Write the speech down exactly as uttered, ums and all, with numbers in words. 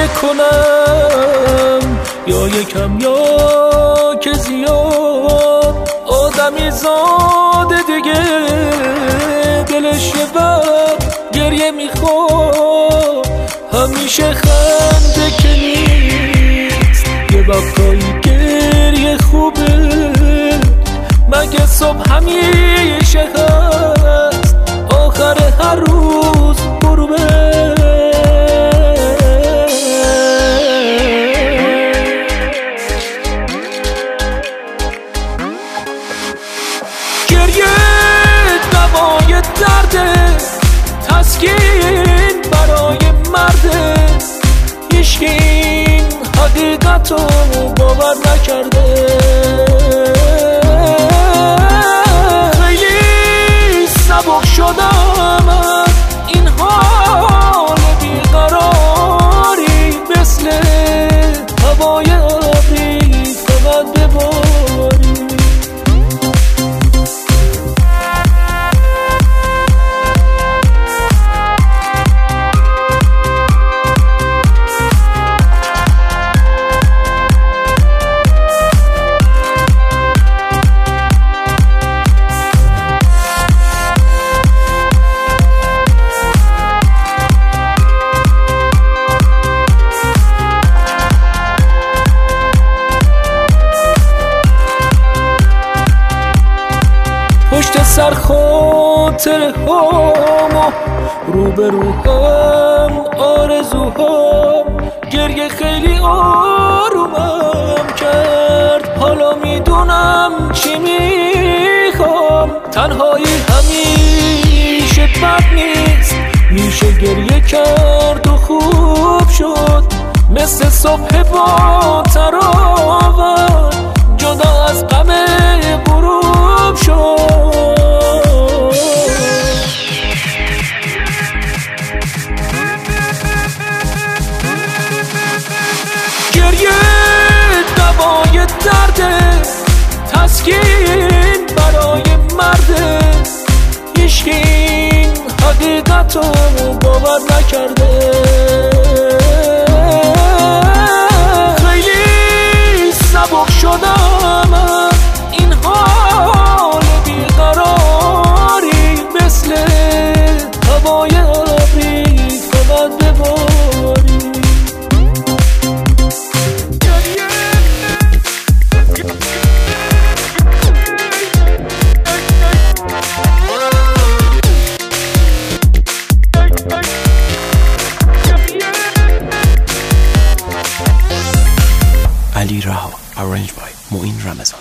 گریه کنم یا یکم یا که زیاد آدمی زاده دیگه دلش یه وقت گریه میخواد همیشه خنده که نیست یه وقتایی گریه خوبه مگه صبح همیشه هست آخر هر روز غروبه گریه دوای درده تسکین برای مرده هیچکی این حقیقت رو باور نکرده خیلی سبک شدم از این حال بیقراری مثل هوای ابری فقط بباری پشت سر خاطر هامو روبرو هم آرزوهام گریه خیلی آرومم کرد حالا میدونم چی میخوام تنهایی همیشه بد نیست میشه گریه کرد و خوب شد مثل صبح با تراوت جدا از غم غروب شد گریه دوای درده تسکین برای مرده هیچکی این حقیقت رو باور نکرده خیلی سبک شدم از این حال بیقراری مثل هوای ابری فقط بباری علی رها arranged by معین رمضان.